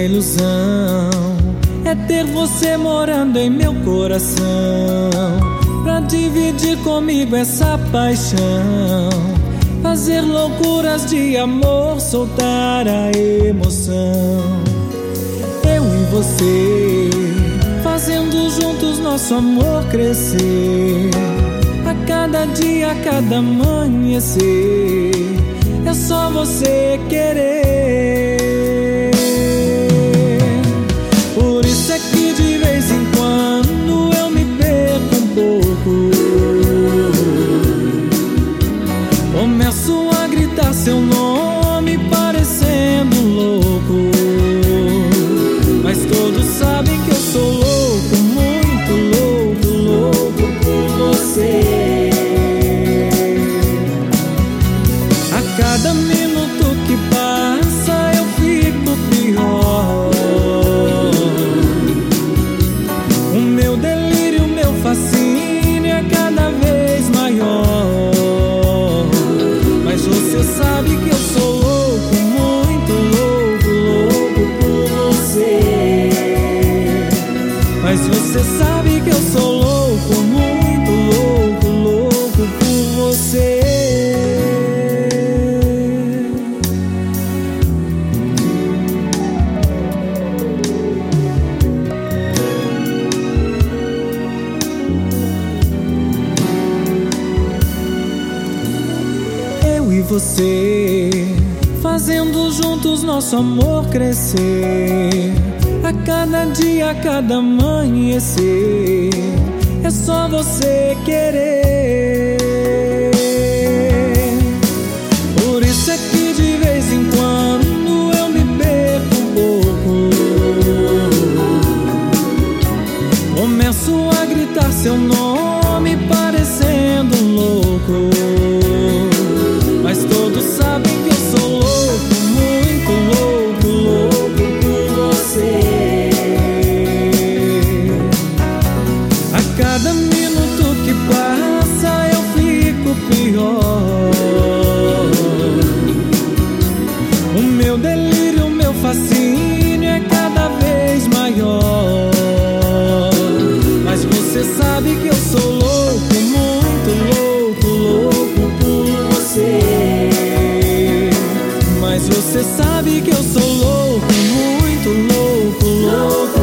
ilusão é ter você morando em meu coração, pra dividir comigo essa paixão, fazer loucuras de amor, soltar a emoção. Eu e você, fazendo juntos nosso amor crescer, a cada dia, a cada amanhecer, é só você querer. Por isso é que de vez em quando eu me perco um pouco, começo a gritar seu nome parecendo louco, mas todos sabem que eu sou louco, muito louco, louco por você. A cada minuto que passa eu fico pior, o meu delírio, o meu fascínio é cada vez maior, mas você sabe que eu sou louco, muito louco, louco por você. Mas você sabe que eu sou louco, muito louco, louco por você. Eu e você, fazendo juntos nosso amor crescer, a cada dia, a cada amanhecer, é só você querer. Por isso é que de vez em quando eu me perco um pouco, começo a gritar seu nome parecendo um louco, mas todos sabem que eu sou louco, muito louco, louco por você. A cada minuto que passa eu fico pior, o meu delírio, o meu fascínio é cada vez maior, mas você sabe que eu sou louco, muito louco, louco por você. Mas você sabe que eu sou louco, muito louco, louco